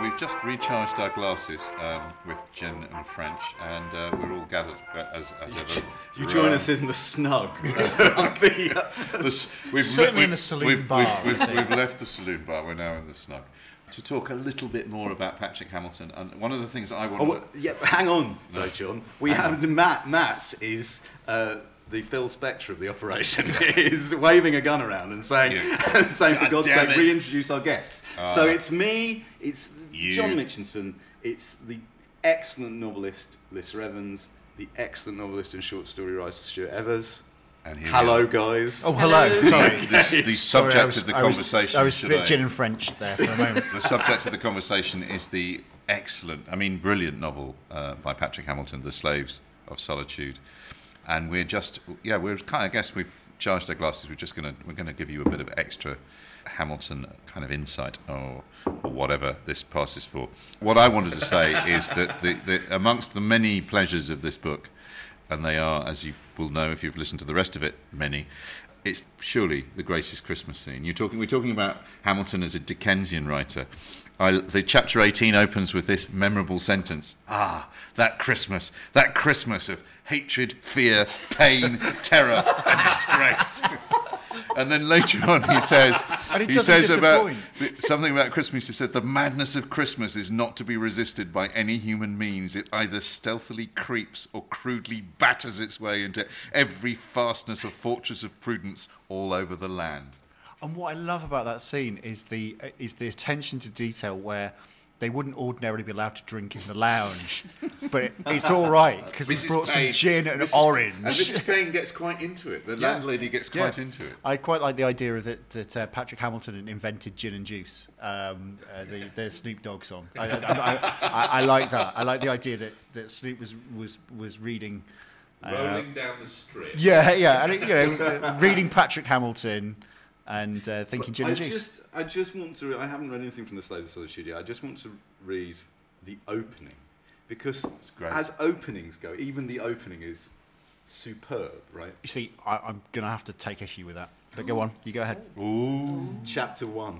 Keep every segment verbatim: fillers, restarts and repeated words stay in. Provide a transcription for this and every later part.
we've just recharged our glasses um, with gin and French, and uh, we're all gathered uh, as, as ever. You join around. us in the snug. the, uh, The, we've, Certainly we've, in the saloon we've, bar, We've, I we've, think. we've left the saloon bar. We're now in the snug to talk a little bit more about Patrick Hamilton. And one of the things that I want oh, to well, yeah, hang on, though, John. We Hang have Matt. Matt is uh, the Phil Spector of the operation. is waving a gun around and saying, Yeah. saying for God God's damn sake, it. reintroduce our guests. Ah. So it's me. It's You. John Mitchinson. It's the excellent novelist Lissa Evans. The excellent novelist and short story writer Stuart Evers. And here's Hello, the- guys. Oh, hello. Hello. Sorry. The, the Sorry, subject I was- of the I was- conversation I was a bit today. gin and French there for a moment. The subject of the conversation is the excellent, I mean, brilliant novel uh, by Patrick Hamilton, The Slaves of Solitude. And we're just, yeah, we're kind of, I guess we've charged our glasses. We're just going to, we're going to give you a bit of extra Hamilton kind of insight or, or whatever this passes for. What I wanted to say is that the, the, amongst the many pleasures of this book, and they are, as you will know if you've listened to the rest of it, many, it's surely the greatest Christmas scene. You're talking, we're talking about Hamilton as a Dickensian writer. I, the chapter eighteen opens with this memorable sentence: "Ah, that Christmas, that Christmas of hatred, fear, pain, terror, and disgrace." And then later on, he says, And it he doesn't says about disappoint. something about Christmas. He said, "The madness of Christmas is not to be resisted by any human means. It either stealthily creeps or crudely batters its way into every fastness of fortress of prudence all over the land." And what I love about that scene is the uh, is the attention to detail where they wouldn't ordinarily be allowed to drink in the lounge, but it, it's all right because he's Missus brought Payne- some gin and Missus orange. And Missus Payne gets quite into it. The Yeah. landlady gets Yeah. quite into it. I quite like the idea of that, that uh, Patrick Hamilton invented gin and juice, um, uh, the, the Snoop Dogg song. I, I, I, I, I like that. I like the idea that, that Snoop was was was reading. uh, Rolling down the strip. Yeah, yeah, and it, you know, uh, reading Patrick Hamilton and uh, thinking gin I and juice. just, I just want to. Re- I haven't read anything from the Slaves of Solitude yet. I just want to read the opening because, great. as openings go, even the opening is superb. Right. You see, I, I'm going to have to take issue with that. But go on, you go ahead. Ooh. Chapter one.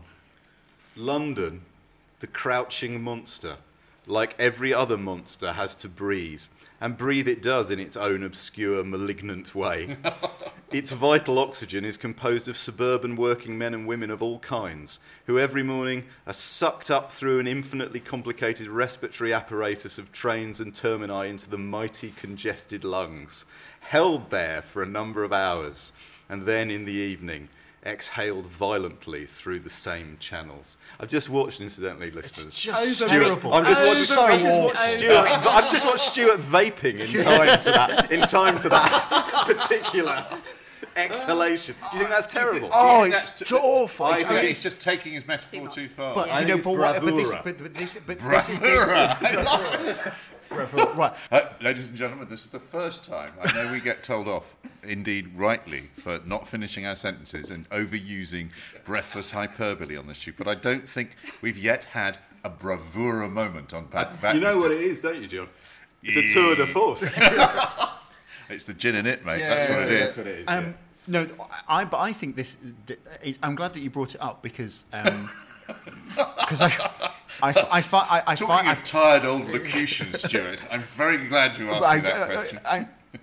London, the crouching monster, like every other monster, has to breathe, and breathe it does in its own obscure, malignant way. Its vital oxygen is composed of suburban working men and women of all kinds, who every morning are sucked up through an infinitely complicated respiratory apparatus of trains and termini into the mighty congested lungs, held there for a number of hours, and then in the evening exhaled violently through the same channels. I've just watched, incidentally, listeners. It's just Over- terrible. I'm just Over- watching. so I've just awful. watched Stuart. I've just watched Stuart vaping in time to that. In time to that particular exhalation. Do you think that's terrible? Oh, Yeah, it's that's- awful. I I It's think agree. he's just taking his metaphor Too much. too far. But I you think know, it's but, what, but this, bravura. but, but this, but this is Bravura. the, I love it. bravura. Right. Uh, ladies and gentlemen, this is the first time I know we get told off, indeed rightly, for not finishing our sentences and overusing breathless hyperbole on this shoot. But I don't think we've yet had a bravura moment on Pat. You know what it is, don't you, John? It's a tour de force. It's the gin in it, mate. Yeah, That's what yeah, it yeah. is. That's what it is. Um, yeah. no, I, but I think this. I'm glad that you brought it up because um, because I, I, I, fi- I, I, Talking fi- I, of tired old locutions, Stuart, I'm very glad you asked I- me that I- question. I-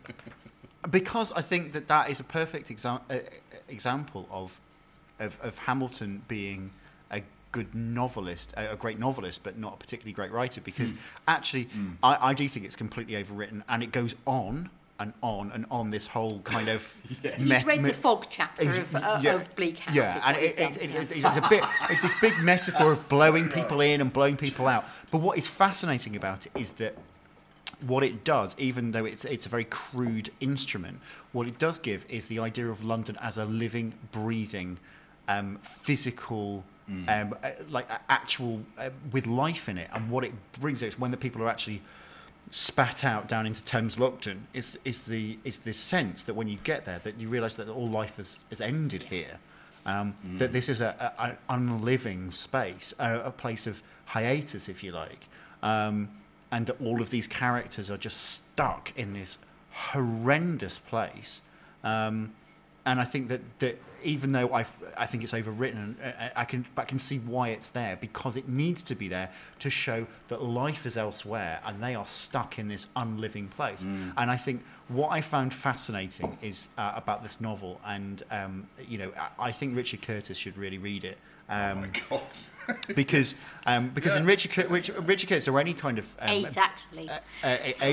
I- because I think that that is a perfect exa- uh, example of, of of Hamilton being a good novelist, a, a great novelist, but not a particularly great writer. Because actually, I, I do think it's completely overwritten, and it goes on and on and on. This whole kind of Yeah. He's meth- read me- the fog chapter Is- of, uh, yeah, of Bleak House. Yeah, is and what he's it, done, it, it, yeah. it, it's a bit it's this big metaphor of blowing people in and blowing people out. But what is fascinating about it is that what it does, even though it's it's a very crude instrument, what it does give is the idea of London as a living, breathing, um, physical. Um, uh, like uh, actual uh, with life in it, and what it brings is when the people are actually spat out down into Thames Lockton is is the is this sense that when you get there that you realise that all life has, has ended here, um, Mm. that this is a, a, an unliving space, a, a place of hiatus, if you like, um, and that all of these characters are just stuck in this horrendous place. Um, and I think that, that even though I, I think it's overwritten, I, I can I can see why it's there, because it needs to be there to show that life is elsewhere and they are stuck in this unliving place. Mm. And I think what I found fascinating is uh, about this novel, and um, you know, I, I think Richard Curtis should really read it. Um, oh my God. because um, because yeah. in Richard, Cur- Richard Richard Curtis or any kind of um, eight actually, uh, uh, eight,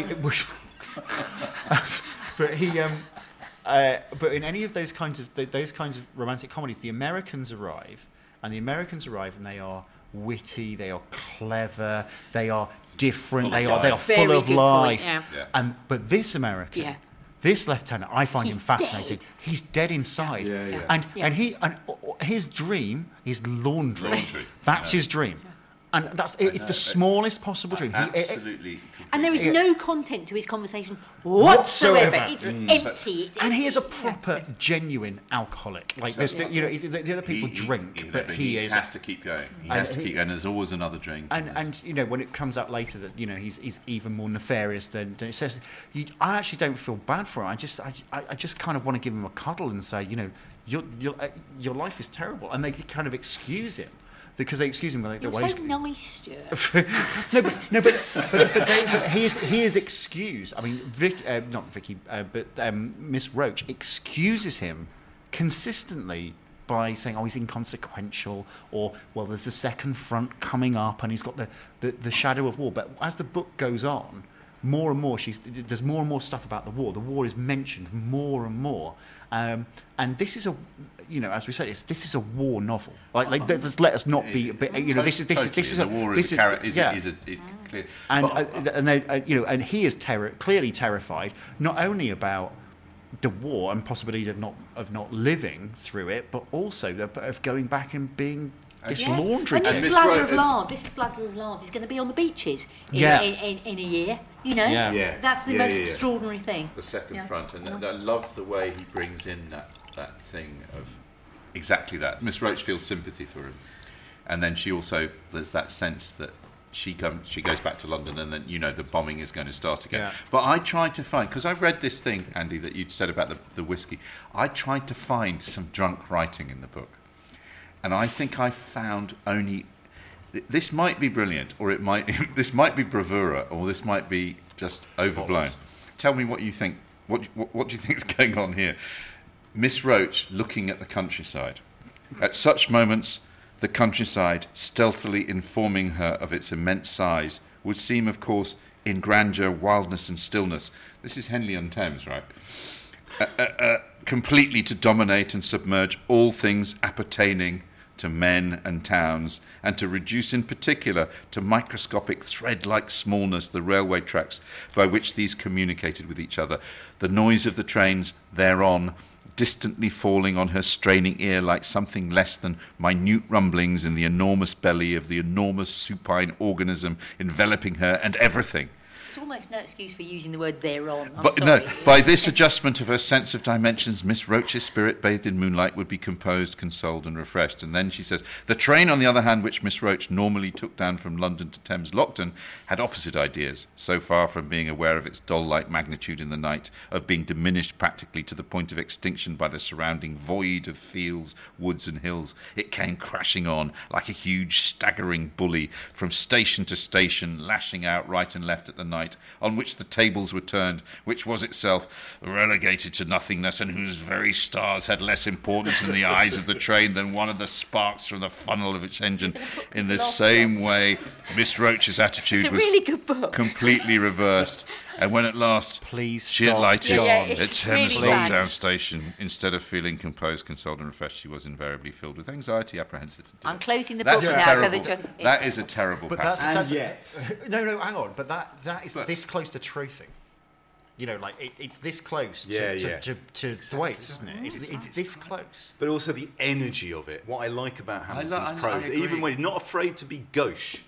but he. Um, Uh, but in any of those kinds of th- those kinds of romantic comedies, the Americans arrive, and the Americans arrive, and they are witty, they are clever, they are different, full they of are they are life. full Very of good life. point, yeah. Yeah. And but this American, Yeah. this lieutenant, I find He's him fascinating. dead. He's dead inside, Yeah, yeah. and Yeah. and he and his dream is laundry. Laundry. That's Yeah. his dream, and that's it, it's the smallest possible dream. He- it- Absolutely. and there is Yeah. no content to his conversation whatsoever. Whatsoever. It's Mm. empty. It's, And he is a yes, proper, yes. genuine alcoholic. Like, there's, Yes, you know, yes. the, the other people He- he- drink, he- but he, is. has to keep going. He And has to he- keep, and there's always another drink. And there's- and you know, when it comes out later that you know he's he's even more nefarious than, than it says, you, I actually don't feel bad for him. I just I, I I just kind of want to give him a cuddle and say, you know, your your uh, your life is terrible, and they kind of excuse him. Because they excuse him like the You're way so he's nice, Stuart. no, but no, but but, but, they, but he is he is excused. I mean, Vic, uh, not Vicky, uh, but um, Miss Roach excuses him consistently by saying, "Oh, he's inconsequential," or "Well, there's the second front coming up, and he's got the, the, the shadow of war." But as the book goes on, more and more, she's there's more and more stuff about the war. The war is mentioned more and more, um, and this is a, you know, as we said, it's, this is a war novel. Like, like let, let us not be, but, you know, this is this is this is the a war this is a, chara- is, yeah. a, is a it, clear. And But- uh, and they, uh, you know, and he is terror clearly terrified, not only about the war and possibility of not of not living through it, but also the, of going back and being this Yes. laundry And this And Miss bladder Ro- of lard, this bladder of lard is going to be on the beaches in, Yeah. in, in, in a year. You know, Yeah. Yeah. that's the Yeah, most yeah, yeah. extraordinary thing. the second Yeah. front, and I love the way he brings in that, that thing of exactly that. Miss Roach feels sympathy for him, and then she also there's that sense that she comes, she goes back to London, and then you know the bombing is going to start again. Yeah. But I tried to find, because I read this thing, Andy, that you'd said about the, the whiskey. I tried to find some drunk writing in the book, and I think I found only. This might be brilliant, or it might. This might be bravura, or this might be just overblown. Tell me what you think. What, what what do you think is going on here? Miss Roach looking at the countryside. At such moments, the countryside, stealthily informing her of its immense size, would seem, of course, in grandeur, wildness, and stillness. This is Henley-on-Thames, right? Uh, uh, uh, completely to dominate and submerge all things appertaining to men and towns, and to reduce in particular to microscopic thread-like smallness the railway tracks by which these communicated with each other, the noise of the trains thereon distantly falling on her straining ear like something less than minute rumblings in the enormous belly of the enormous supine organism enveloping her and everything. It's almost no excuse for using the word thereon. I'm But sorry. no, by this adjustment of her sense of dimensions, Miss Roach's spirit, bathed in moonlight, would be composed, consoled, and refreshed. And then she says, the train, on the other hand, which Miss Roach normally took down from London to Thames Lockton, had opposite ideas, so far from being aware of its doll-like magnitude in the night, of being diminished practically to the point of extinction by the surrounding void of fields, woods, and hills. It came crashing on like a huge, staggering bully from station to station, lashing out right and left at the night, on which the tables were turned, which was itself relegated to nothingness, and whose very stars had less importance in the eyes of the train than one of the sparks from the funnel of its engine. In the same way, Miss Roach's attitude It's a was really good book. completely reversed, and when at last Please she stop, alighted Yeah, yeah, at it's Thames really bad. Lockdown Station, instead of feeling composed, consoled, and refreshed, she was invariably filled with anxiety, apprehensive. I'm closing the That's book a now so terrible. that John, That is a terrible But that's, passage. that's And yet- no, no, hang on. But that that is But- this close to truthing. You know, like it, it's this close to, Yeah, to, yeah. to, to Thwaites, isn't it? It's, it's this close. But also the energy of it. What I like about Hamilton's I lo- I prose, agree. even when he's not afraid to be gauche,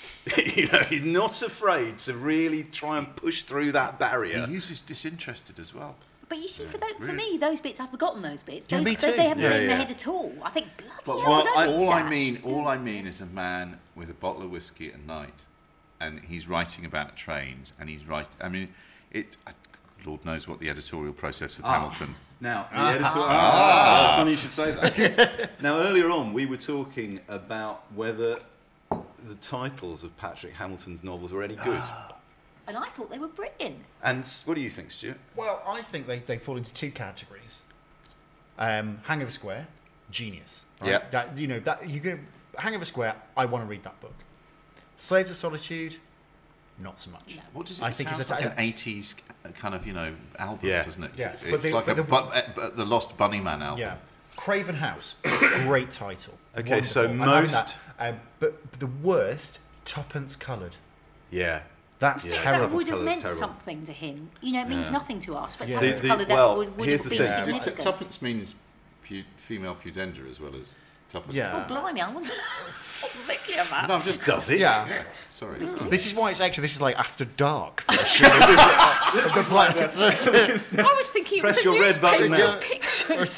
you know, he's not afraid to really try and push through that barrier. He uses disinterested as well. But you see, for, those, for really. me, those bits, I've forgotten those bits. Yeah, Those, me they, too. they haven't Yeah, stayed in yeah. my head at all. I think, bloody But hell, what I I, don't all need I that. mean, all I mean is a man with a bottle of whiskey at night, and he's writing about trains, and he's right. I mean, it. I, Lord knows what the editorial process with Ah. Hamilton. Now, the editor. Ah, funny you should say that. Now, earlier on, we were talking about whether the titles of Patrick Hamilton's novels were any good. And I thought they were brilliant. And what do you think, Stuart? Well, I think they, they fall into two categories. Um, Hangover Square, genius. Right? Yeah. That, you know, that you go Hangover Square, I want to read that book. Slaves of Solitude, not so much. No. What does it I think sounds it's a- like an eighties kind of, you know, album, Yeah. doesn't it? Yeah, It's but the- like but a, the- bu- uh, bu- the Lost Bunnyman album. Yeah. Craven House, great title. Okay, so Wonderful. I'm having most- that. Um, but, but the worst, Tuppence Coloured. Yeah. That's Yeah. terrible. That would have Colour's meant terrible. something to him. You know, it means Yeah. nothing to us, but Yeah. Tuppence The- the- coloured well, that would, would here's have the been thing. T- t- significant. Tuppence means pu- female pudenda as well as tuppence. Yeah. Oh, blimey, I wasn't, wasn't thinking of that. No, I'm just. Does it? Yeah. Sorry. This is why it's actually, this is like After Dark. version of the Black- I was thinking Press it was a your red button newspaper now. with pictures.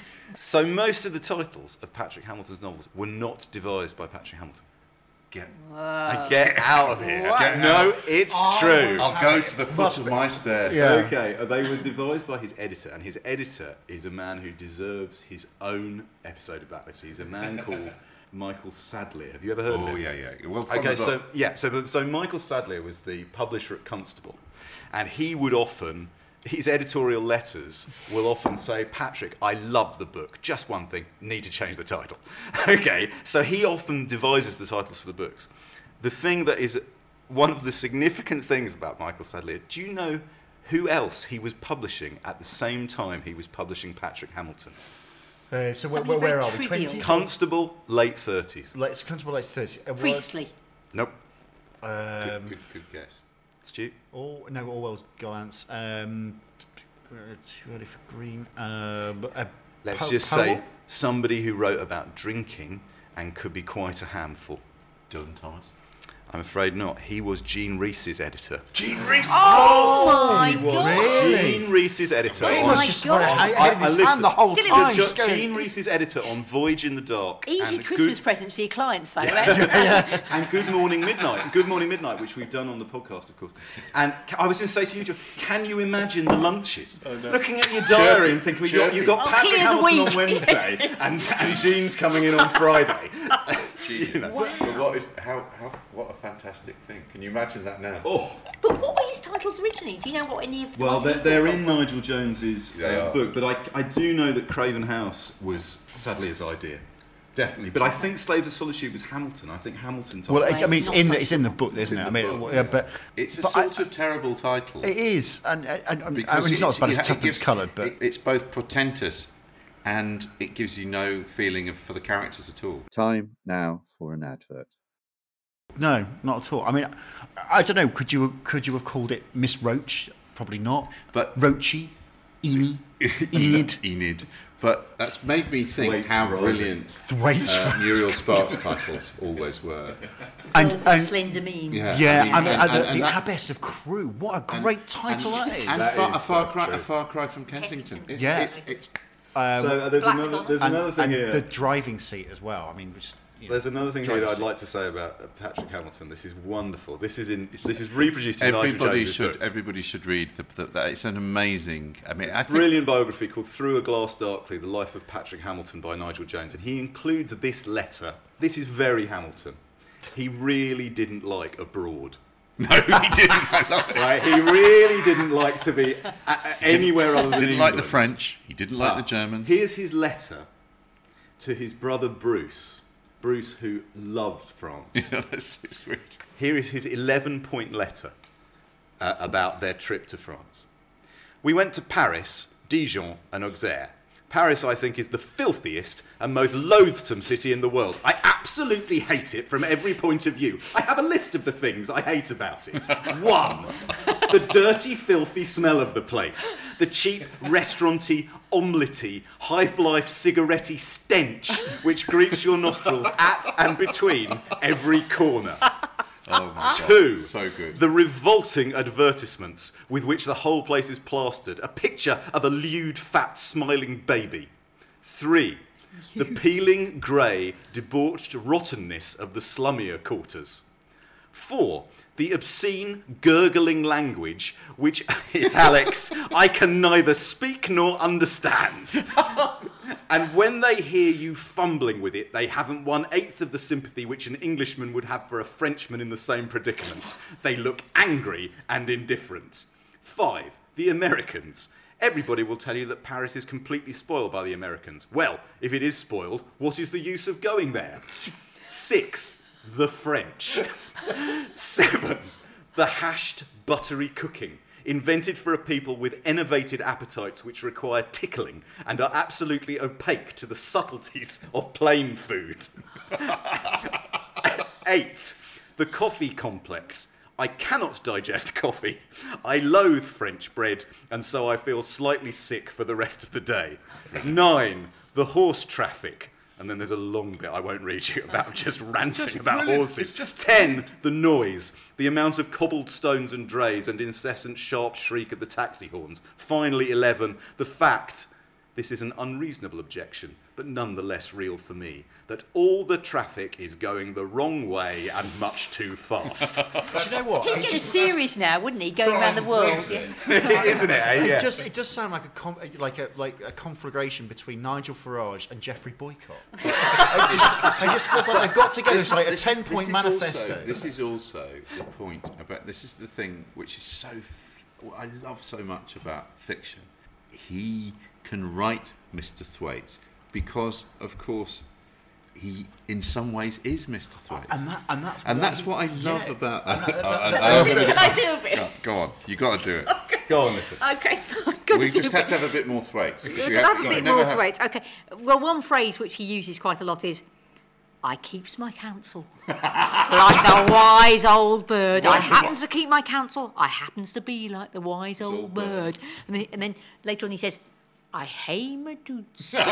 So most of the titles of Patrick Hamilton's novels were not devised by Patrick Hamilton. Get, And get out of here. Wow. Get No, out. it's Oh. true. I'll go to the foot Must of be. my stairs. Yeah. Okay, uh, they were devised by his editor, and his editor is a man who deserves his own episode about this. He's a man called Michael Sadleir. Have you ever heard of Oh him? yeah, yeah. Well, from Okay, the so book. yeah, so so Michael Sadleir was the publisher at Constable, and he would often, his editorial letters will often say, Patrick, I love the book. Just one thing, need to change the title. Okay, so he often devises the titles for the books. The thing that is one of the significant things about Michael Sadleir, do you know who else he was publishing at the same time he was publishing Patrick Hamilton? Uh, so where, Somebody where, where very are we? trivial. twenties? Constable, late thirties. Let's Constable Late thirties. It was, Priestley. Nope. Um, good, good, good guess. Stu? Or, no, Orwell's Gallants. Um, uh, too early for Green. Uh, but, uh, Let's Po- just Powell? say somebody who wrote about drinking and could be quite a handful. Dylan Thomas. I'm afraid not. He was Gene Reese's editor. Gene Reese. Oh, my he was. God. Really? Gene Reese's editor. He Oh on- must my just God. have had it I- in I his listen. hand the whole Still in time. the Jo- just going- Gene Reese's editor on Voyage in the Dark. Easy and Christmas good, presents for your clients, though, right? and Good Morning Midnight. Good Morning Midnight, which we've done on the podcast, of course. And ca- I was going to say to you, Jo, can you imagine the lunches? Looking at your diary and thinking, you got, you got Oh, Patrick clear the Hamilton on week. Wednesday and, and Gene's coming in on Friday. Genius. You know. But, but what is how how what a fantastic thing? Can you imagine that now? Oh. But what were his titles originally? Do you know what any of the Well, ones they're, he they're thought in of? Nigel Jones's They uh, are. book, but I, I do know that Craven House was Sadleir's idea, definitely. But I think Slaves of Solitude was Hamilton. I think Hamilton. Well, told it, I mean, it's Not in the, such it's in the book, isn't in it? I the mean, book, yeah, yeah. but It's a but sort I- of terrible title. it is, and, and, and I because mean, it's not as bad you as ha- it Tuppence gives- Coloured, but it, it's both portentous and it gives you no feeling of for the characters at all. Time now for an advert. no, not at all. I mean, I, I don't know. Could you could you have called it Miss Roach? Probably not. But Roachy, Enid, Enid, Enid. But that's made me think Thwaites how Rising. brilliant Thwaites uh, Muriel Sparks titles always were. and, Girls of and slender means. yeah, I mean, and- and the, and the that- Abbess of Crewe. What a great title and, that is. And That far, is- a far that's cry, true. a far cry from Kensington. Kensington. It's, Yeah. it's, it's Um, so uh, there's Black another Donna. there's and, another thing and here. the driving seat as well. I mean, just, you know, There's another thing here that driving I'd seat. like to say about uh, Patrick Hamilton. This is wonderful. This is in this is reproduced in Nigel everybody Jones's should book. everybody should read the, the, the, it's an amazing. I mean, I think Brilliant biography called Through a Glass Darkly, The Life of Patrick Hamilton by Nigel Jones. And he includes this letter. This is very Hamilton. He really didn't like abroad. no, he didn't. I love it. Right? He really didn't like to be a- a- anywhere other than Didn't like the England. French. He didn't like Ah, the Germans. Here's his letter to his brother Bruce. Bruce, who loved France. Yeah, that's so sweet. Here is his eleven-point letter uh, about their trip to France. We went to Paris, Dijon, and Auxerre. Paris, I think, is the filthiest and most loathsome city in the world. I absolutely hate it from every point of view. I have a list of the things I hate about it. One, the dirty, filthy smell of the place. The cheap, restauranty, omelette-y, high-life, cigarette-y stench which greets your nostrils at and between every corner. Oh my Two, god, so good. the revolting advertisements with which the whole place is plastered. A picture of a lewd, fat, smiling baby. Three, the peeling, grey, debauched rottenness of the slummier quarters. Four, the obscene, gurgling language which, italics, I can neither speak nor understand. And when they hear you fumbling with it, they haven't one eighth of the sympathy which an Englishman would have for a Frenchman in the same predicament. They look angry and indifferent. Five, the Americans. Everybody will tell you that Paris is completely spoiled by the Americans. Well, if it is spoiled, what is the use of going there? Six, the French. Seven, the hashed, buttery cooking, invented for a people with enervated appetites which require tickling and are absolutely opaque to the subtleties of plain food. Eight, the coffee complex. I cannot digest coffee. I loathe French bread, and so I feel slightly sick for the rest of the day. Nine, the horse traffic. And then there's a long bit I won't read you about just ranting Just about brilliant. horses. It's just Ten, the noise, the amount of cobbled stones and drays and incessant sharp shriek of the taxi horns. Finally, eleven, the fact, this is an unreasonable objection, but nonetheless real for me, that all the traffic is going the wrong way and much too fast. Do you know what? He'd get a series now, wouldn't he, going around the world? Yeah. Isn't it? eh? It Yeah. just it does sound like a com- like a like a conflagration between Nigel Farage and Jeffrey Boycott. it, just, it just feels like they've got together. It's like a This is- ten-point this is manifesto. Also, this is also the point about. This is the thing which is so. F- what I love so much about fiction. He can write Mister Thwaites because, of course, he in some ways is Mister Thwaites, and that and that's and why that's he- what I love yeah. about. And that- I- I- that- I love that- it. Can I do a bit? Go, go on, you got to do it. Go on, listen. Okay, fine. Got We to do just a have bit. to have a bit more Thwaites. because we We'll have- have a we bit never more have- Thwaites. Okay. Well, one phrase which he uses quite a lot is, I keeps my counsel. Like the wise old bird. I happens to keep my counsel. I happens to be like the wise old, old bird. bird. And then, and then later on he says, I hey my dudes. that's,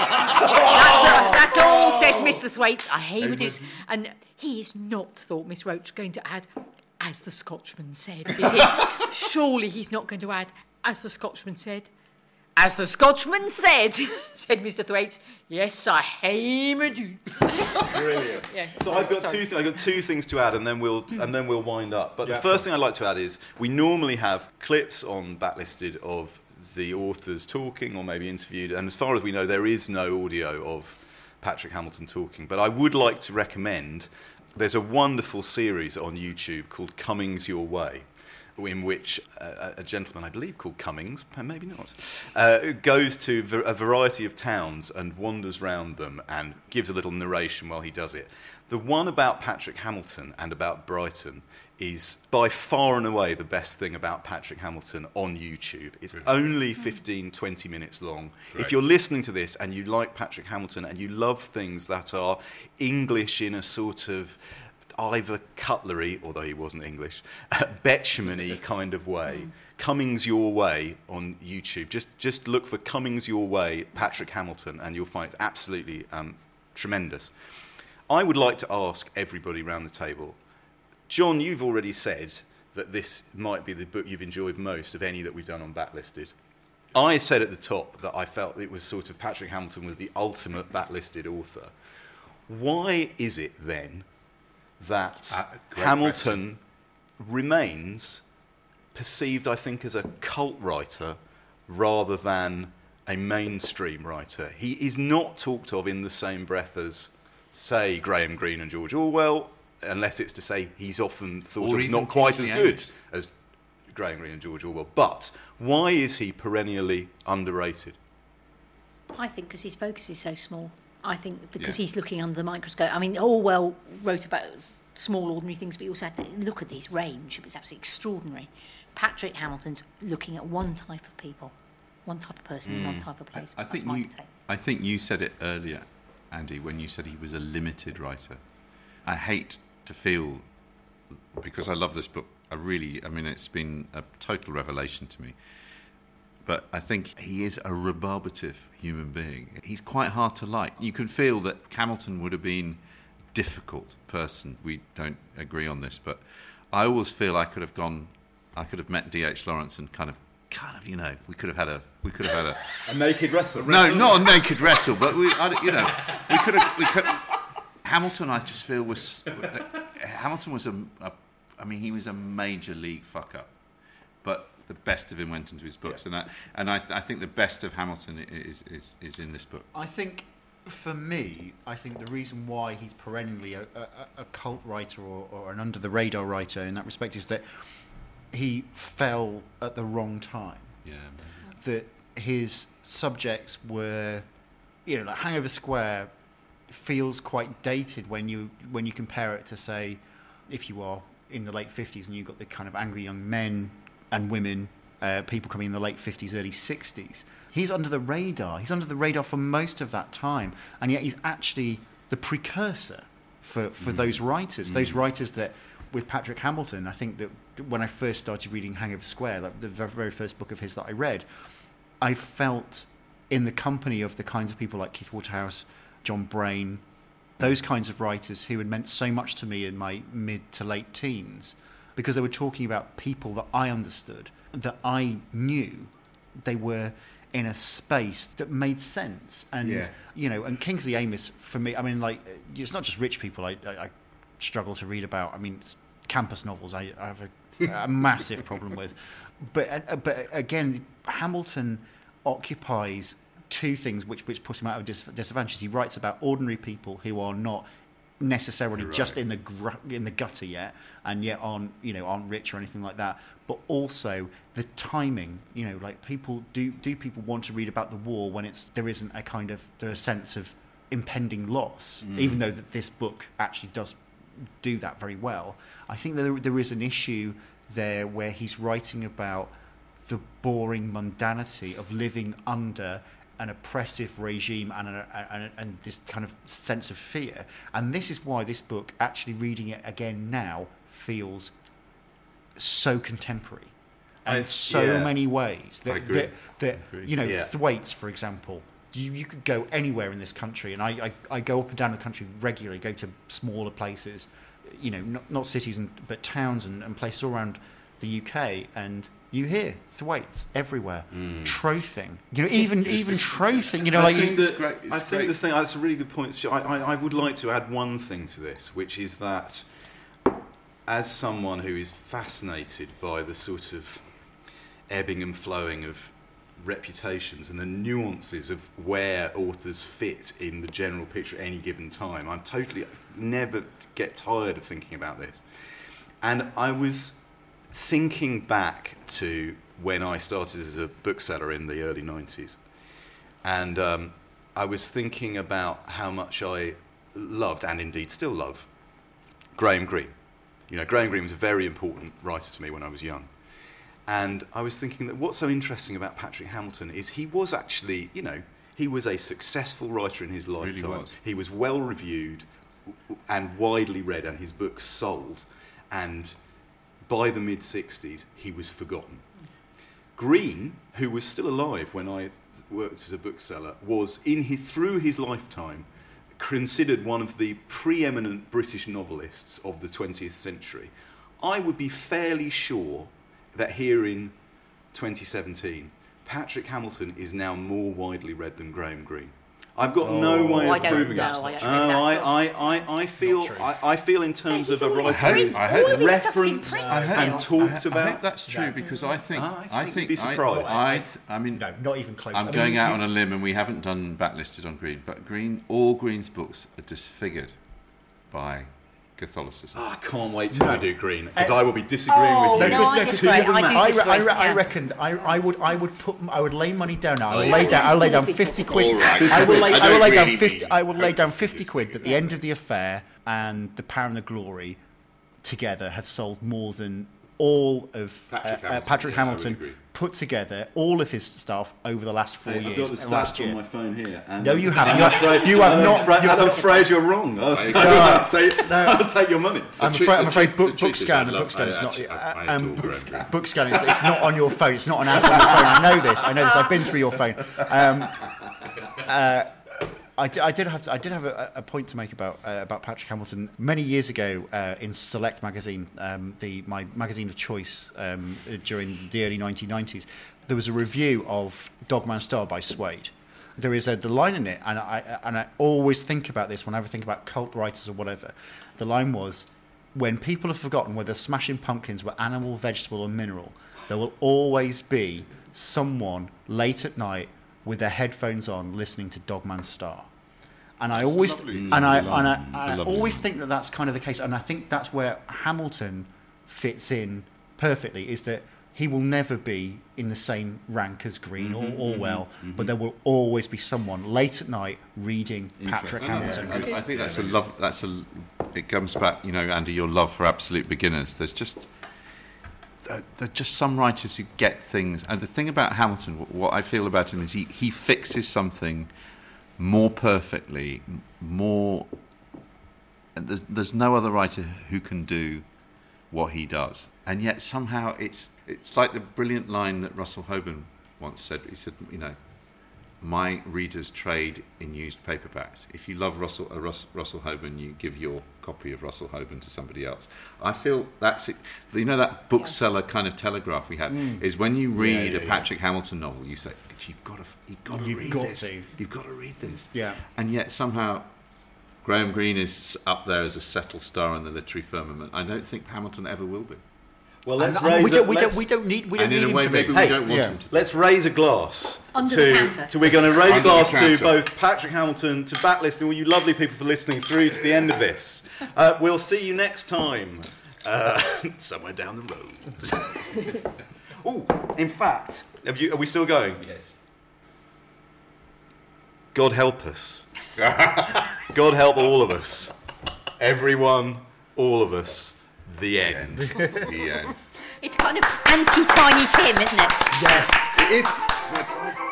all, that's all, says Mister Thwaites. I hey my dudes. And he is not, thought Miss Roach, going to add, as the Scotchman said, is he? Surely he's not going to add, as the Scotchman said. As the Scotchman said, said Mister Thwaites, yes, I hey my dudes. Brilliant. Yeah. So I've got Sorry. two. Th- I've got two things to add, and then we'll and then we'll wind up. But Yeah. the first thing I'd like to add is we normally have clips on Backlisted of the authors talking or maybe interviewed, and as far as we know, there is no audio of Patrick Hamilton talking. But I would like to recommend. There's a wonderful series on YouTube called Cummings Your Way, in which a, a gentleman, I believe called Cummings, maybe not, uh, goes to v- a variety of towns and wanders round them and gives a little narration while he does it. The one about Patrick Hamilton and about Brighton is by far and away the best thing about Patrick Hamilton on YouTube. It's only fifteen, twenty minutes long. If you're listening to this and you like Patrick Hamilton and you love things that are English in a sort of Ivor Cutlery, although he wasn't English, Betjeman-y kind of way. Cummings Your Way on YouTube. Just just look for Cummings Your Way, Patrick Hamilton, and you'll find it absolutely um, tremendous. I would like to ask everybody around the table, John, you've already said that this might be the book you've enjoyed most of any that we've done on Backlisted. I said at the top that I felt it was sort of Patrick Hamilton was the ultimate Backlisted author. Why is it then that Uh, great Hamilton remains perceived, I think, as a cult writer rather than a mainstream writer? He is not talked of in the same breath as, say, Graham Greene and George Orwell, unless it's to say he's often thought Or of as even not quite as Casey good Amos. as Graham Greene and George Orwell. But why is he perennially underrated? I think because his focus is so small. I think because Yeah. he's looking under the microscope. I mean, Orwell wrote about small, ordinary things, but he also had to look at his range. It was absolutely extraordinary. Patrick Hamilton's looking at one type of people, one type of person in one type of place. I That's think my you. take. I think you said it earlier, Andy, when you said he was a limited writer. I hate to feel, because I love this book. I really, I mean, it's been a total revelation to me. But I think he is a rebarbative human being. He's quite hard to like. You can feel that Hamilton would have been a difficult person. We don't agree on this, but I always feel I could have gone. I could have met D H Lawrence and kind of, kind of, you know, we could have had a, we could have had a. A naked wrestler. No, not a naked wrestle, but we, I, you know, we could have. We could. Hamilton, I just feel was Hamilton was a, a I mean, he was a major league fuck up, but the best of him went into his books, Yeah. and I, and I, I think the best of Hamilton is, is is in this book. I think, for me, I think the reason why he's perennially a, a, a cult writer or, or an under-the-radar writer in that respect is that he fell at the wrong time. Yeah. That his subjects were, you know, like Hangover Square feels quite dated when you when you compare it to, say, if you are in the late fifties and you've got the kind of angry young men and women, uh, people coming in the late fifties, early sixties. He's under the radar. He's under the radar for most of that time, and yet he's actually the precursor for, for mm. those writers. Mm. Those writers that, with Patrick Hamilton, I think that when I first started reading Hangover Square, like the very first book of his that I read, I felt in the company of the kinds of people like Keith Waterhouse, John Brain, those kinds of writers who had meant so much to me in my mid to late teens, because they were talking about people that I understood, that I knew. They were in a space that made sense. And, Yeah. you know, and Kingsley Amis, for me, I mean, like, it's not just rich people I, I, I struggle to read about. I mean, campus novels I, I have a, a massive problem with. But, uh, but again, Hamilton occupies two things which, which put him out of dis- disadvantage. He writes about ordinary people who are not necessarily Right. just in the gr- in the gutter yet, and yet aren't, you know, aren't rich or anything like that. But also the timing, you know, like people do do people want to read about the war when it's there isn't a kind of there a sense of impending loss, Mm. even though that this book actually does do that very well. I think that there, there is an issue there where he's writing about the boring mundanity of living under an oppressive regime and, a, and, and this kind of sense of fear. And this is why this book, actually reading it again now, feels so contemporary in I- so yeah. many ways. That, I agree. that, that I agree. you know, Yeah. Thwaites, for example, you, you could go anywhere in this country, and I, I, I go up and down the country regularly, go to smaller places, you know, not, not cities, and, but towns and, and places all around the U K, and you hear Thwaites everywhere, trothing. You know, even even trothing. You know, I like think, you, that, It's great, it's I think great. the thing, that's a really good point, Stu. I, I, I would like to add one thing to this, which is that as someone who is fascinated by the sort of ebbing and flowing of reputations and the nuances of where authors fit in the general picture at any given time, I'm totally, never get tired of thinking about this. And I was thinking back to when I started as a bookseller in the early nineties, and um, I was thinking about how much I loved, and indeed still love, Graham Greene. You know, Graham Greene was a very important writer to me when I was young. And I was thinking that what's so interesting about Patrick Hamilton is he was actually, you know, he was a successful writer in his Really lifetime. was. He was well reviewed and widely read, and his books sold. And by the mid-sixties, he was forgotten. Greene, who was still alive when I worked as a bookseller, was, in his, through his lifetime, considered one of the preeminent British novelists of the twentieth century. I would be fairly sure that here in twenty seventeen, Patrick Hamilton is now more widely read than Graham Greene. I've got no way I of don't proving know, it. I don't Oh, think I, that's I, I, I feel, true. I, I feel in terms He's of a all in writer print. who's I hope- All of his stuff's in referenced print I still. hope- and talked I, about. I hope that's true, because I think Ah, I I think think you'd be I- surprised. I, th- I mean, no, not even close. I I'm mean, going you- out you- on a limb, and we haven't done backlisted on Greene, but Greene, all Greene's books are disfigured by Catholicism. Oh, I can't wait till No. we do Green, because Uh, I will be disagreeing Oh, with you. no, I because- disagree. because- I do I, disagree, I, re- I yeah. reckon I, I would I would put I would lay money down now. I will Oh, lay yeah. down I will lay down It's fifty not quid. All right. I will lay I I, don't will lay down really fifty mean I will lay down hopelessly fifty quid that the end of the affair and the Power and the Glory together have sold more than all of Patrick uh, uh, Hamilton, Patrick yeah, I would Hamilton agree. put together, all of his stuff over the last four Hey, I've years. got the and last stats year. on my phone here. And No, you haven't. I'm You have- afraid, you have I'm not- Afraid, you have I'm not- afraid you're wrong. I'll, I- I'll, take, I'll take your money. I'm The afraid, tru- I'm the afraid truth- book, the truth book is scan, I love- book scan I is not. actually- I- I uh, um, adore Graham Greene. book scan is it's not on your phone. It's not an app on your phone. I know this. I know this. I've been through your phone. Um, uh, I, d- I did have to, I did have a, a point to make about uh, about Patrick Hamilton many years ago uh, in Select magazine, um, the my magazine of choice um, during the early nineteen nineties. There was a review of Dogman Star by Suede. There is a the line in it, and I and I always think about this whenever I think about cult writers or whatever. The line was, when people have forgotten whether Smashing Pumpkins were animal, vegetable, or mineral, there will always be someone late at night with their headphones on listening to Dogman Star. And I That's always lovely. and I and I, It's a I lovely always line. think that that's kind of the case, and I think that's where Hamilton fits in perfectly. Is that he will never be in the same rank as Green Mm-hmm, or Orwell, but there will always be someone late at night reading Patrick Interesting. Hamilton. I think that's a love. That's a. It comes back, you know, Andy, your love for absolute beginners. There's just there there are just some writers who get things, and the thing about Hamilton, wh- what I feel about him is he he fixes something more perfectly, m- more. And there's there's no other writer who can do what he does, and yet somehow it's it's like the brilliant line that Russell Hoban once said. He said, you know, my readers trade in used paperbacks. If you love Russell uh, Russ, Russell Hoban, you give your copy of Russell Hoban to somebody else. I feel that's it. You know, that bookseller kind of telegraph we had is when you read yeah, a yeah. Patrick Hamilton novel, you say, you've got to, you've got to You've read got this. to. You've got to read this. Yeah. And yet somehow Graham Greene is up there as a settled star in the literary firmament. I don't think Hamilton ever will be. Well, let's And- raise and we a- don't, we, let's- don't, we don't need we don't And in need a him way, to maybe be. we Hey, don't want yeah. him to. Let's raise a glass Under to, the counter. to we're going to raise a Under glass the to counter. both Patrick Hamilton, to Backlist, and all you lovely people for listening through to the end of this. Uh, we'll see you next time, uh, somewhere down the road. Oh, in fact, have you, are we still going? Yes. God help us. God help all of us. Everyone, all of us. The end. The end. It's kind of anti-Tiny Tim, isn't it? Yes. It is.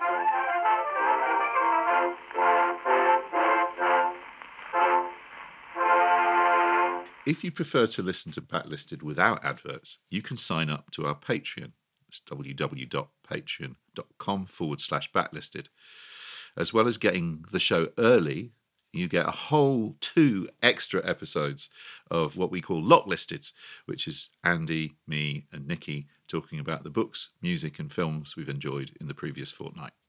If you prefer to listen to Backlisted without adverts, you can sign up to our Patreon. It's www.patreon.com forward slash backlisted. As well as getting the show early, you get a whole two extra episodes of what we call Locklisted, which is Andy, me, and Nikki talking about the books, music, and films we've enjoyed in the previous fortnight.